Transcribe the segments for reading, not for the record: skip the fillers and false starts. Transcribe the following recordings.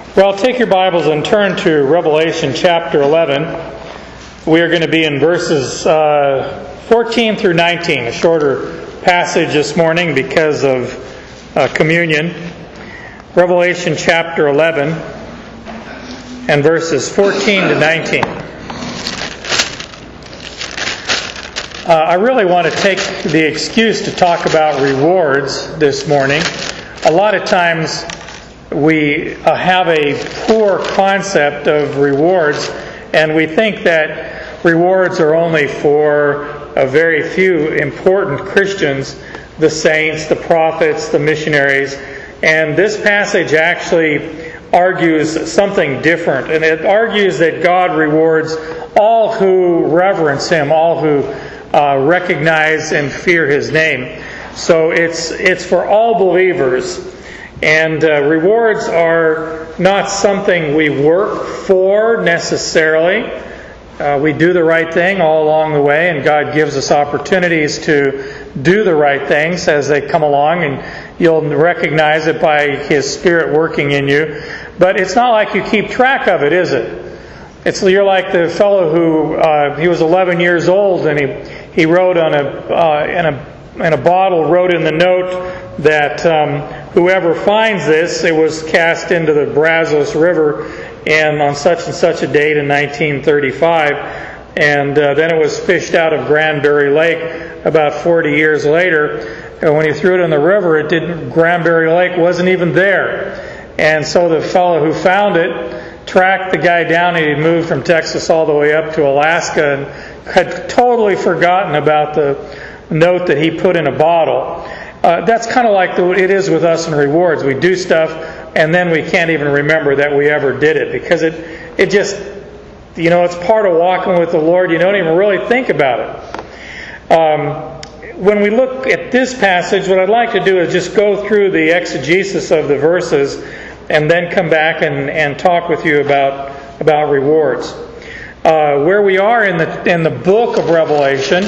Well, take your Bibles and turn to Revelation chapter 11. We are going to be in verses 14 through 19, a shorter passage this morning because of communion. Revelation chapter 11 and verses 14 to 19. I really want to take the excuse to talk about rewards this morning. A lot of times we have a poor concept of rewards, and we think that rewards are only for a very few important Christians, the saints, the prophets, the missionaries. And this passage actually argues something different, and it argues that God rewards all who reverence Him, all who recognize and fear His name. So it's for all believers. And rewards are not something we work for necessarily. We do the right thing all along the way, and God gives us opportunities to do the right things as they come along, and you'll recognize it by His Spirit working in you. But it's not like you keep track of it, is it? You're like the fellow who he was 11 years old, and he wrote on in a bottle, wrote in the note that whoever finds this, it was cast into the Brazos River and on such and such a date in 1935, and then it was fished out of Granbury Lake about 40 years later. And when he threw it in the river, Granbury Lake wasn't even there. And so the fellow who found it tracked the guy down, and he'd moved from Texas all the way up to Alaska and had totally forgotten about the note that he put in a bottle. That's kind of like it is with us in rewards. We do stuff, and then we can't even remember that we ever did it, because it just, it's part of walking with the Lord. You don't even really think about it. When we look at this passage, what I'd like to do is just go through the exegesis of the verses and then come back and talk with you about rewards. Where we are in the book of Revelation,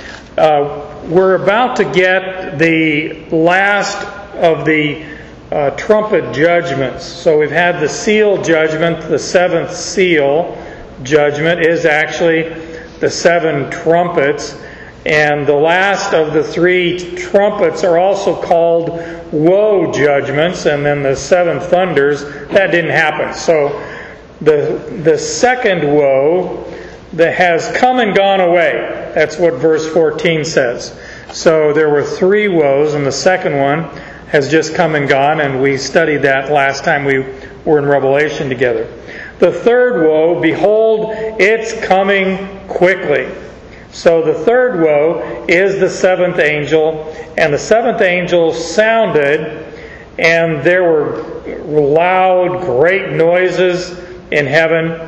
we're about to get the last of the trumpet judgments. So we've had the seal judgment. The seventh seal judgment is actually the seven trumpets. And the last of the three trumpets are also called woe judgments. And then the seven thunders, that didn't happen. So the second woe that has come and gone away. That's what verse 14 says. So there were three woes, and the second one has just come and gone, and we studied that last time we were in Revelation together. The third woe, behold, it's coming quickly. So the third woe is the seventh angel, and the seventh angel sounded, and there were loud, great noises in heaven,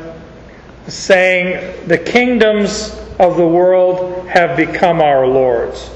saying, the kingdoms of the world have become our Lord's.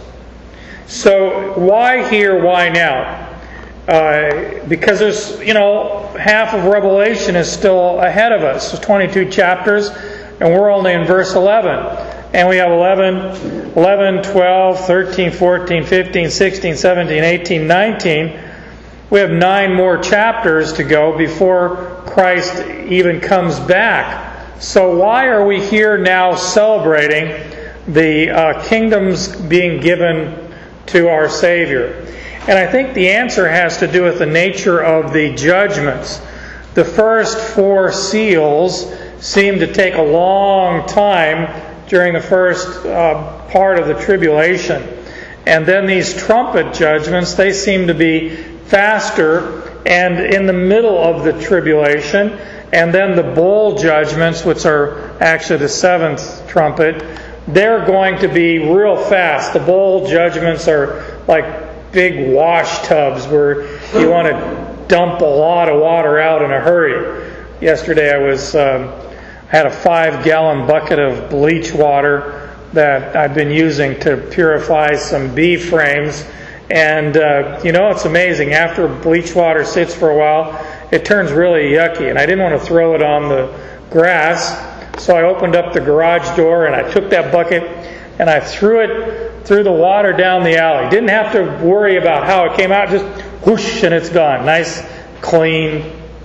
So why here, why now? Because there's, half of Revelation is still ahead of us. There's 22 chapters, and we're only in verse 11. And we have 11, 12, 13, 14, 15, 16, 17, 18, 19. We have 9 more chapters to go before Christ even comes back. So why are we here now celebrating the kingdoms being given to our Savior? And I think the answer has to do with the nature of the judgments. The first 4 seals seem to take a long time during the first part of the tribulation. And then these trumpet judgments, they seem to be faster and in the middle of the tribulation. And then the bowl judgments, which are actually the seventh trumpet, they're going to be real fast. The bowl judgments are like big wash tubs where you want to dump a lot of water out in a hurry. Yesterday I had a 5-gallon bucket of bleach water that I've been using to purify some beef frames. And, it's amazing. After bleach water sits for a while, it turns really yucky. And I didn't want to throw it on the grass, so I opened up the garage door and I took that bucket and I threw it through the water down the alley. Didn't have to worry about how it came out. Just whoosh, and it's gone. Nice, clean,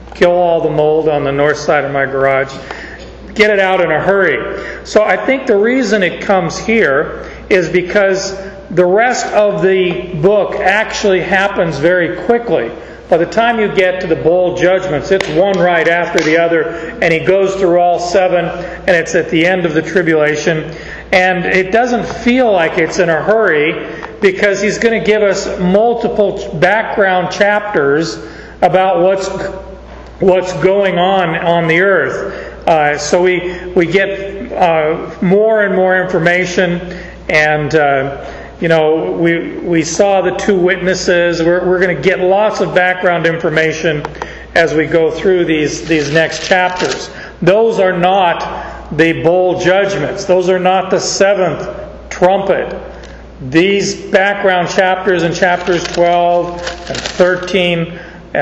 kill all the mold on the north side of my garage. Get it out in a hurry. So I think the reason it comes here is because the rest of the book actually happens very quickly. By the time you get to the bowl judgments, it's one right after the other, and he goes through all 7, and it's at the end of the tribulation. And it doesn't feel like it's in a hurry, because he's going to give us multiple background chapters about what's going on the earth. So we get more and more information, and we saw the 2 witnesses. We're going to get lots of background information as we go through these next chapters. Those are not the bowl judgments. Those are not the 7th trumpet. These background chapters in chapters 12 and 13,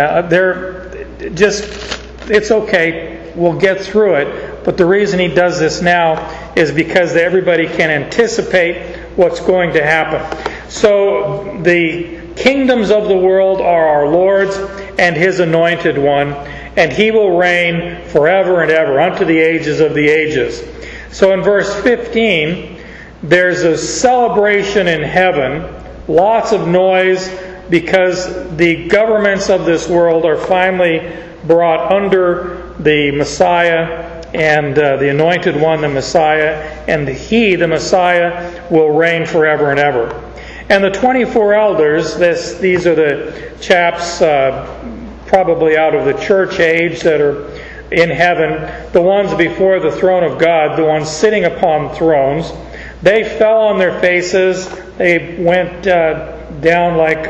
it's okay. We'll get through it. But the reason he does this now is because everybody can anticipate what's going to happen. So the kingdoms of the world are our Lord's and His anointed one, and He will reign forever and ever, unto the ages of the ages. So in verse 15, there's a celebration in heaven, lots of noise, because the governments of this world are finally brought under the Messiah and the anointed one, the Messiah, and He, the Messiah, will reign forever and ever. And the 24 elders, these are the chaps probably out of the church age that are in heaven, the ones before the throne of God, the ones sitting upon thrones. They fell on their faces. They went down like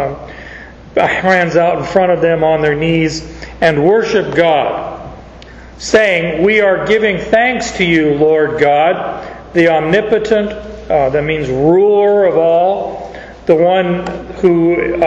hands out in front of them on their knees and worshiped God, saying, "We are giving thanks to you, Lord God, the omnipotent," that means ruler of all, the one who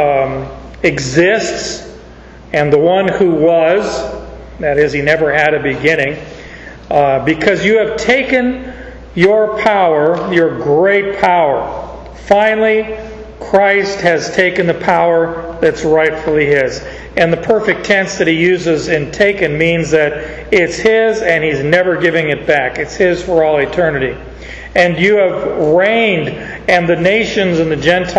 exists, and the one who was, that is, He never had a beginning, because you have taken your power, your great power. Finally, Christ has taken the power that's rightfully His. And the perfect tense that he uses in taken means that it's His and He's never giving it back. It's His for all eternity. And you have reigned, and the nations and the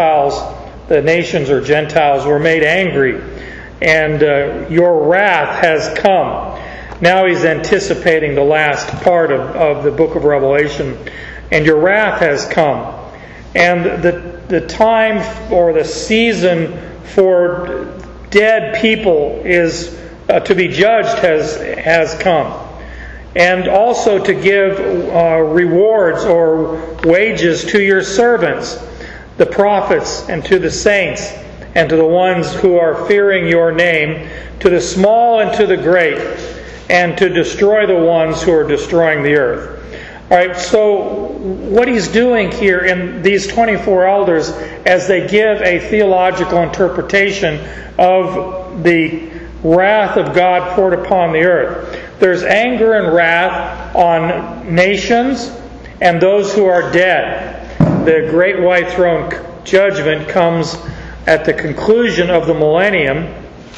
nations or Gentiles were made angry. And your wrath has come. Now he's anticipating the last part of the book of Revelation. And your wrath has come. And the time or the season for dead people is to be judged has come. And also to give rewards or wages to your servants, the prophets, and to the saints, and to the ones who are fearing your name, to the small and to the great, and to destroy the ones who are destroying the earth. All right, so what he's doing here in these 24 elders, as they give a theological interpretation of the wrath of God poured upon the earth. There's anger and wrath on nations and those who are dead. The great white throne judgment comes at the conclusion of the millennium.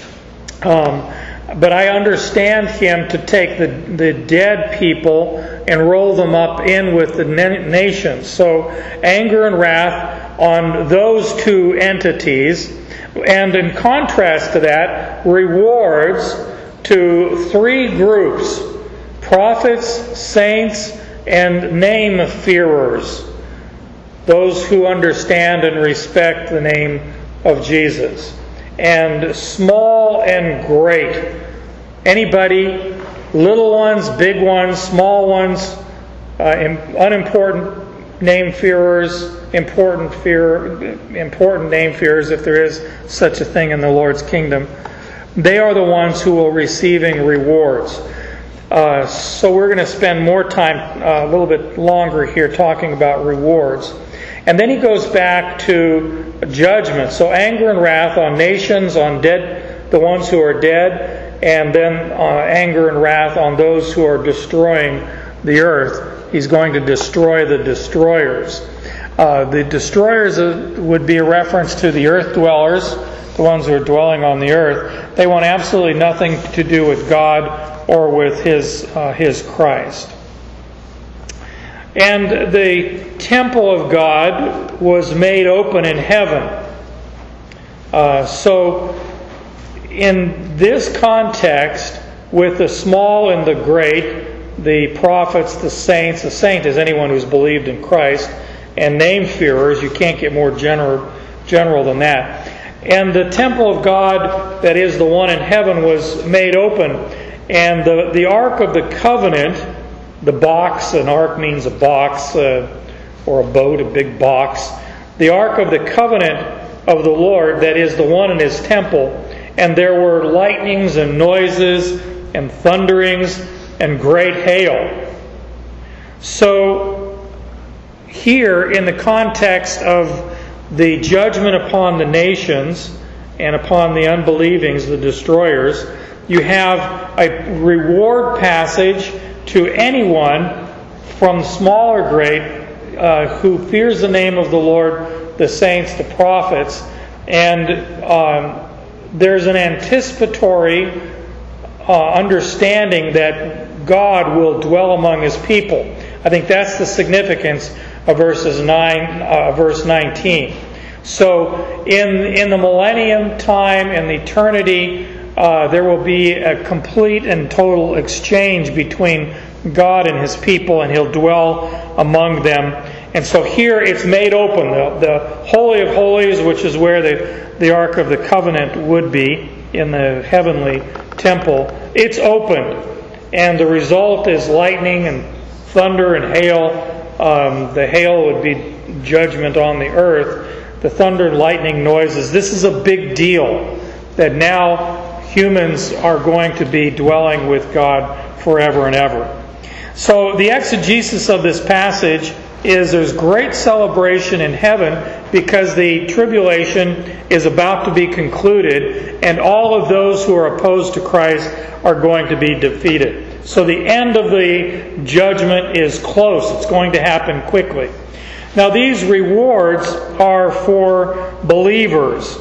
But I understand him to take the dead people and roll them up in with the nations. So anger and wrath on those two entities. And in contrast to that, rewards to three groups: prophets, saints, and name-fearers. Those who understand and respect the name of Jesus. And small and great. Anybody, little ones, big ones, small ones, unimportant name-fearers, important name-fearers, if there is such a thing in the Lord's kingdom. They are the ones who will receiving rewards. So we're going to spend more time, a little bit longer here, talking about rewards. And then he goes back to judgment. So anger and wrath on nations, on dead, the ones who are dead, and then anger and wrath on those who are destroying the earth. He's going to destroy the destroyers. The destroyers would be a reference to the earth dwellers, the ones who are dwelling on the earth. They want absolutely nothing to do with God or with His Christ. And the temple of God was made open in heaven. So in this context, with the small and the great, the prophets, the saints, a saint is anyone who's believed in Christ, and name-fearers, you can't get more general than that. And the temple of God, that is the one in heaven, was made open. And the Ark of the Covenant, the box, an ark means a box, or a boat, a big box. The Ark of the Covenant of the Lord, that is the one in His temple. And there were lightnings and noises and thunderings and great hail. So here, in the context of the judgment upon the nations and upon the unbelievings, the destroyers, you have a reward passage to anyone, from small or great, who fears the name of the Lord, the saints, the prophets, and there's an anticipatory understanding that God will dwell among His people. I think that's the significance of verse 19. So in the millennium time, in eternity, there will be a complete and total exchange between God and His people, and He'll dwell among them. And so here it's made open. The Holy of Holies, which is where the Ark of the Covenant would be, in the heavenly temple, it's opened. And the result is lightning and thunder and hail. The hail would be judgment on the earth. The thunder and lightning noises. This is a big deal, that now humans are going to be dwelling with God forever and ever. So the exegesis of this passage is there's great celebration in heaven because the tribulation is about to be concluded, and all of those who are opposed to Christ are going to be defeated. So the end of the judgment is close. It's going to happen quickly. Now these rewards are for believers.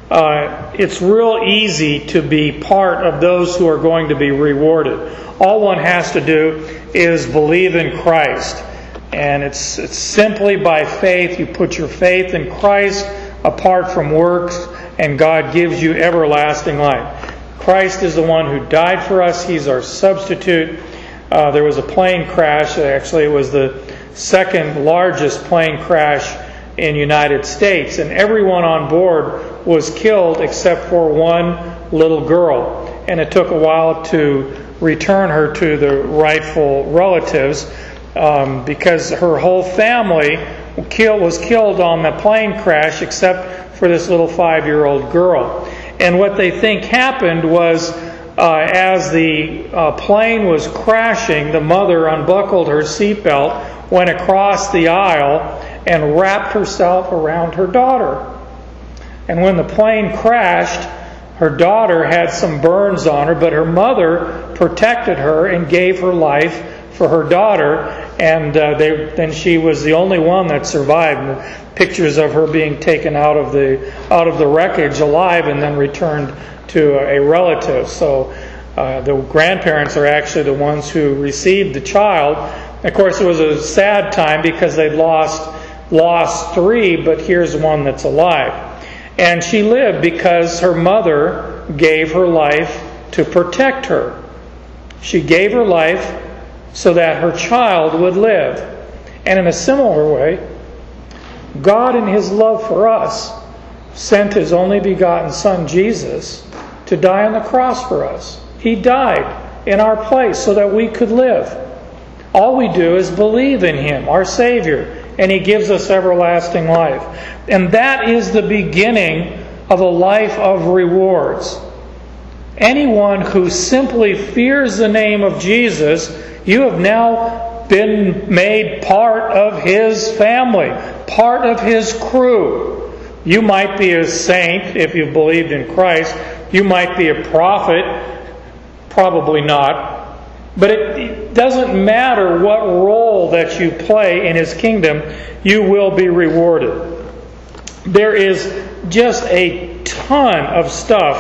It's real easy to be part of those who are going to be rewarded. All one has to do is believe in Christ. And it's simply by faith. You put your faith in Christ apart from works, and God gives you everlasting life. Christ is the one who died for us. He's our substitute. There was a plane crash. Actually, it was the second largest plane crash in the United States. And everyone on board was killed except for one little girl. And it took a while to return her to the rightful relatives, because her whole family was killed on the plane crash except for this little 5-year-old girl. And what they think happened was, as the plane was crashing, the mother unbuckled her seatbelt, went across the aisle, and wrapped herself around her daughter. And when the plane crashed, her daughter had some burns on her, but her mother protected her and gave her life for her daughter, and then she was the only one that survived. And the pictures of her being taken out of the wreckage alive and then returned to a relative. So the grandparents are actually the ones who received the child. Of course, it was a sad time because they'd lost 3, but here's one that's alive. And she lived because her mother gave her life to protect her. She gave her life so that her child would live. And in a similar way, God in His love for us sent His only begotten Son, Jesus, to die on the cross for us. He died in our place so that we could live. All we do is believe in Him, our Savior, and He gives us everlasting life. And that is the beginning of a life of rewards. Anyone who simply fears the name of Jesus, you have now been made part of His family, part of His crew. You might be a saint if you've believed in Christ. You might be a prophet. Probably not. But it doesn't matter what role that you play in His kingdom, you will be rewarded. There is just a ton of stuff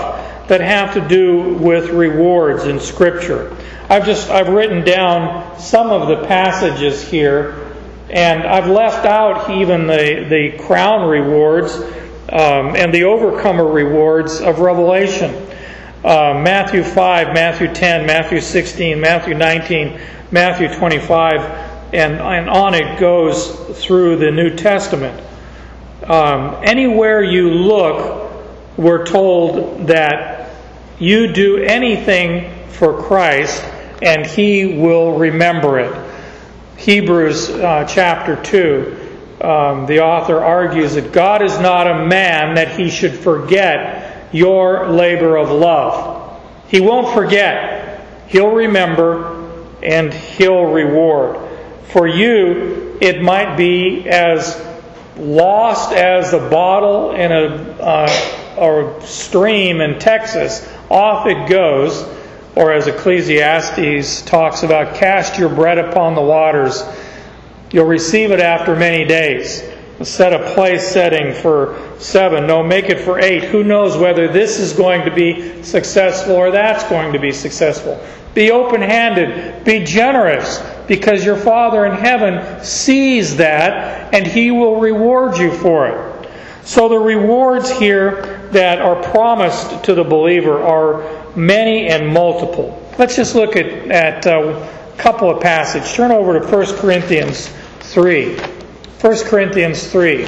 that have to do with rewards in Scripture. I've written down some of the passages here, and I've left out even the crown rewards and the overcomer rewards of Revelation. Matthew 5, Matthew 10, Matthew 16, Matthew 19, Matthew 25, and on it goes through the New Testament. Anywhere you look, we're told that you do anything for Christ and He will remember it. Hebrews chapter 2, the author argues that God is not a man that He should forget your labor of love. He won't forget. He'll remember and He'll reward. For you, it might be as lost as a bottle in a stream in Texas. Off it goes. Or as Ecclesiastes talks about, cast your bread upon the waters. You'll receive it after many days. Set a place setting for 7. No, make it for 8. Who knows whether this is going to be successful or that's going to be successful. Be open-handed. Be generous. Because your Father in heaven sees that and He will reward you for it. So the rewards here that are promised to the believer are many and multiple. Let's just look at a couple of passages. Turn over to 1 Corinthians 3. 1 Corinthians 3.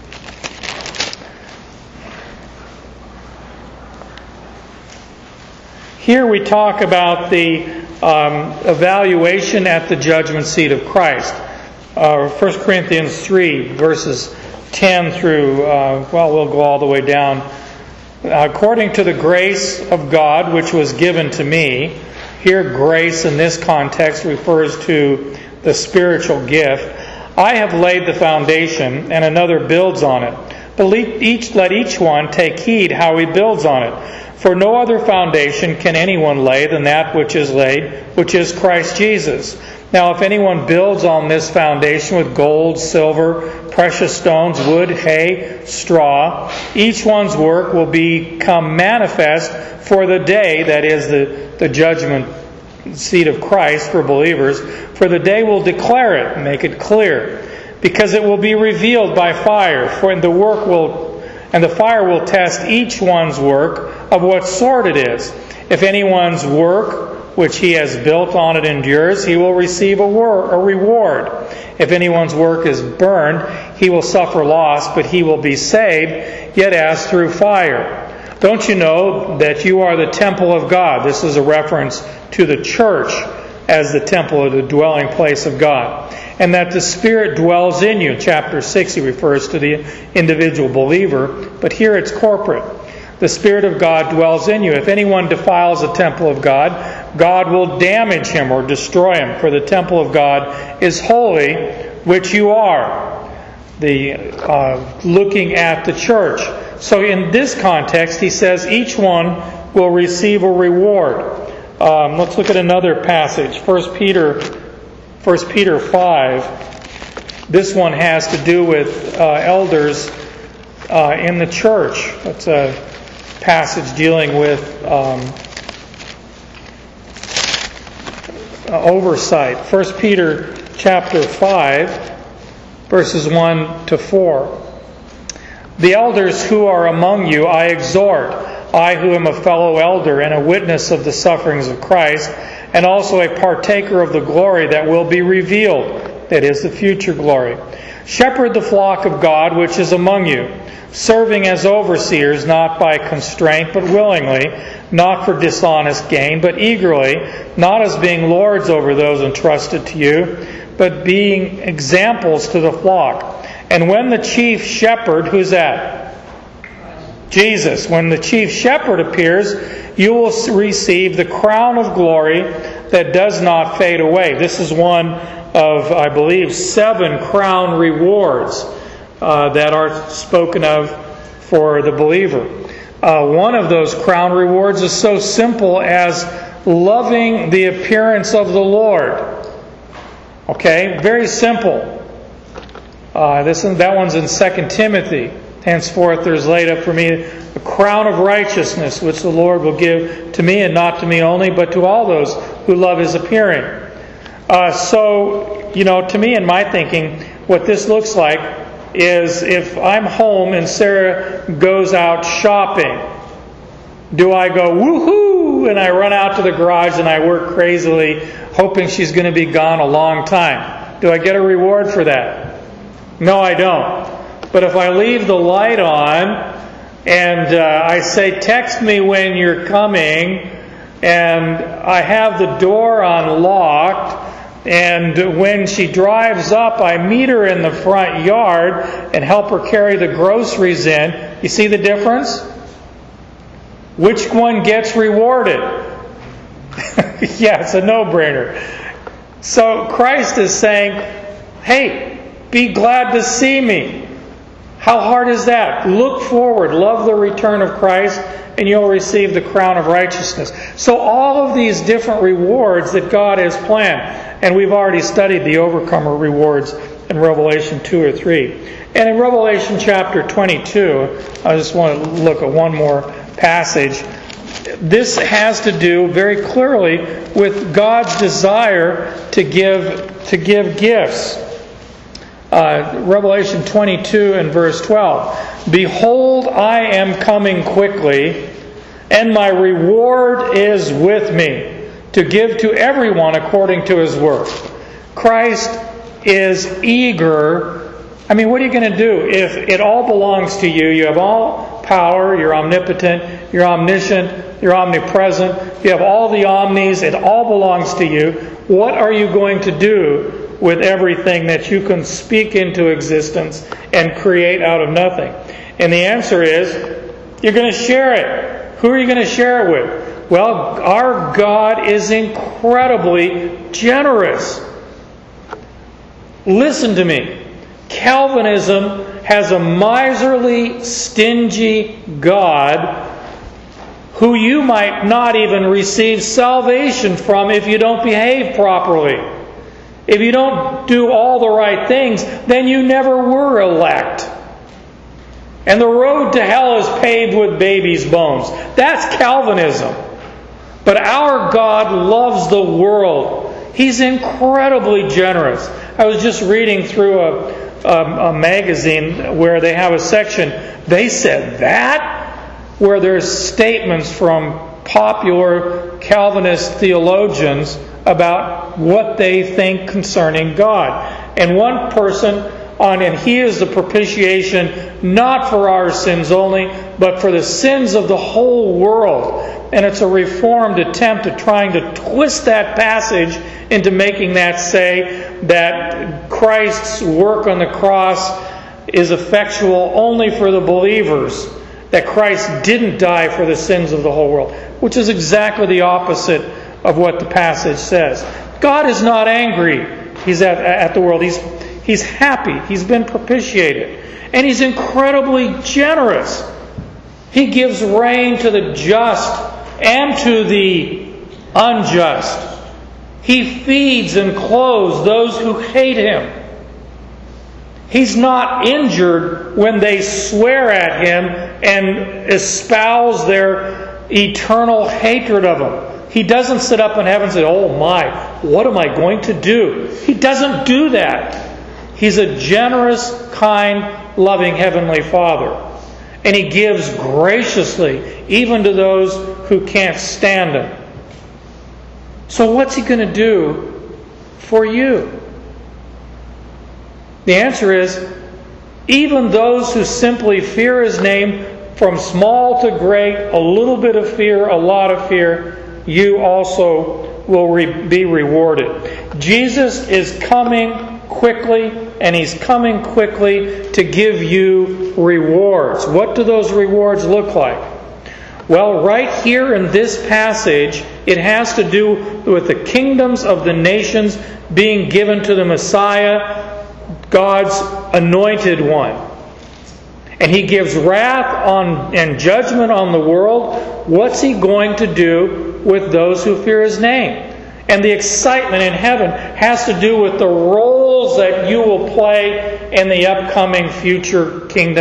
Here we talk about the evaluation at the judgment seat of Christ. 1 Corinthians 3, verses 10 through, we'll go all the way down. According to the grace of God which was given to me. Here, grace in this context refers to the spiritual gift. I have laid the foundation, and another builds on it. But let each one take heed how he builds on it. For no other foundation can anyone lay than that which is laid, which is Christ Jesus. Now if anyone builds on this foundation with gold, silver, precious stones, wood, hay, straw, each one's work will become manifest for the day, that is the judgment seat of Christ for believers, for the day will declare it, make it clear, because it will be revealed by fire, and the fire will test each one's work of what sort it is. If anyone's work which he has built on it endures, he will receive a reward. If anyone's work is burned, he will suffer loss, but he will be saved, yet as through fire. Don't you know that you are the temple of God? This is a reference to the church as the temple or the dwelling place of God. And that the Spirit dwells in you. Chapter 6, he refers to the individual believer, but here it's corporate. The Spirit of God dwells in you. If anyone defiles the temple of God, God will damage him or destroy him. For the temple of God is holy, which you are. Looking at the church. So in this context, he says each one will receive a reward. Let's look at another passage. 1 Peter 5. This one has to do with elders in the church. It's a passage dealing with oversight. 1 Peter chapter 5, verses 1 to 4. The elders who are among you I exhort, I who am a fellow elder and a witness of the sufferings of Christ, and also a partaker of the glory that will be revealed, that is, the future glory. Shepherd the flock of God which is among you, serving as overseers, not by constraint, but willingly, not for dishonest gain, but eagerly, not as being lords over those entrusted to you, but being examples to the flock. And when the chief shepherd, who's that? Jesus. When the chief shepherd appears, you will receive the crown of glory that does not fade away. This is one of, I believe, 7 crown rewards that are spoken of for the believer. One of those crown rewards is so simple as loving the appearance of the Lord. Okay, very simple. That one's in 2 Timothy. Henceforth there is laid up for me a crown of righteousness, which the Lord will give to me, and not to me only, but to all those who love His appearing. So, to me, in my thinking, what this looks like is if I'm home and Sarah goes out shopping, do I go woohoo and I run out to the garage and I work crazily hoping she's going to be gone a long time? Do I get a reward for that? No, I don't. But if I leave the light on and I say, text me when you're coming, and I have the door unlocked, and when she drives up, I meet her in the front yard and help her carry the groceries in. You see the difference? Which one gets rewarded? Yeah, it's a no-brainer. So Christ is saying, hey, be glad to see me. How hard is that? Look forward, love the return of Christ, and you'll receive the crown of righteousness. So all of these different rewards that God has planned, and we've already studied the overcomer rewards in Revelation 2 or 3. And in Revelation chapter 22, I just want to look at one more passage. This has to do very clearly with God's desire to give gifts. Revelation 22 and verse 12. Behold, I am coming quickly, and my reward is with me, to give to everyone according to his work. Christ is eager. I mean, what are you going to do if it all belongs to you? You have all power, you're omnipotent, you're omniscient, you're omnipresent, you have all the omnis, it all belongs to you. What are you going to do with everything that you can speak into existence and create out of nothing? And the answer is, you're going to share it. Who are you going to share it with? Well, our God is incredibly generous. Listen to me. Calvinism has a miserly, stingy God who you might not even receive salvation from if you don't behave properly. If you don't do all the right things, then you never were elect. And the road to hell is paved with babies' bones. That's Calvinism. But our God loves the world. He's incredibly generous. I was just reading through a magazine where they have a section. They said that, where there's statements from popular Calvinist theologians about what they think concerning God. And one person and He is the propitiation not for our sins only, but for the sins of the whole world. And it's a reformed attempt at trying to twist that passage into making that say that Christ's work on the cross is effectual only for the believers, that Christ didn't die for the sins of the whole world, which is exactly the opposite of what the passage says. God is not angry. He's at the world. He's happy. He's been propitiated. And He's incredibly generous. He gives rain to the just and to the unjust. He feeds and clothes those who hate Him. He's not injured when they swear at Him and espouse their eternal hatred of Him. He doesn't sit up in heaven and say, oh my, what am I going to do? He doesn't do that. He's a generous, kind, loving Heavenly Father. And He gives graciously, even to those who can't stand Him. So what's He going to do for you? The answer is, even those who simply fear His name, from small to great, a little bit of fear, a lot of fear, you also will be rewarded. Jesus is coming quickly, and He's coming quickly to give you rewards. What do those rewards look like? Well, right here in this passage, it has to do with the kingdoms of the nations being given to the Messiah, God's anointed one. And He gives wrath and judgment on the world. What's He going to do with those who fear His name? And the excitement in heaven has to do with the roles that you will play in the upcoming future kingdom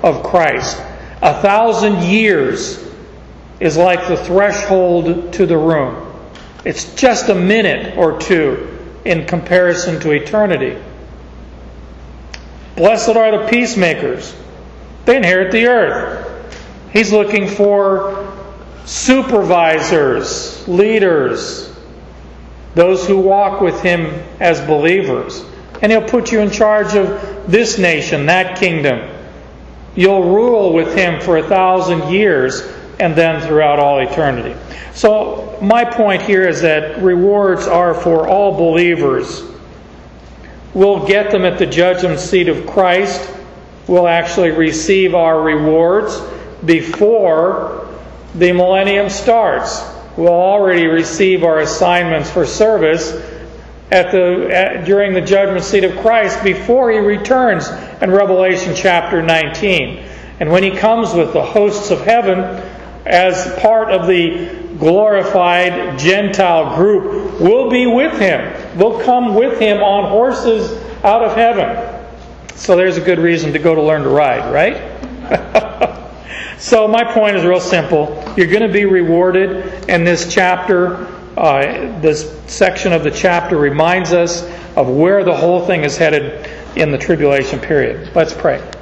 of Christ. 1,000 years is like the threshold to the room. It's just a minute or two in comparison to eternity. Blessed are the peacemakers. They inherit the earth. He's looking for supervisors, leaders, those who walk with Him as believers. And He'll put you in charge of this nation, that kingdom. You'll rule with Him for 1,000 years and then throughout all eternity. So my point here is that rewards are for all believers. We'll get them at the judgment seat of Christ. We'll actually receive our rewards before the millennium starts. We'll already receive our assignments for service during the judgment seat of Christ before He returns in Revelation chapter 19. And when He comes with the hosts of heaven as part of the glorified Gentile group, we'll be with Him. We'll come with Him on horses out of heaven. So there's a good reason to go to learn to ride, right? So my point is real simple. You're going to be rewarded, and this chapter, this section of the chapter reminds us of where the whole thing is headed in the tribulation period. Let's pray.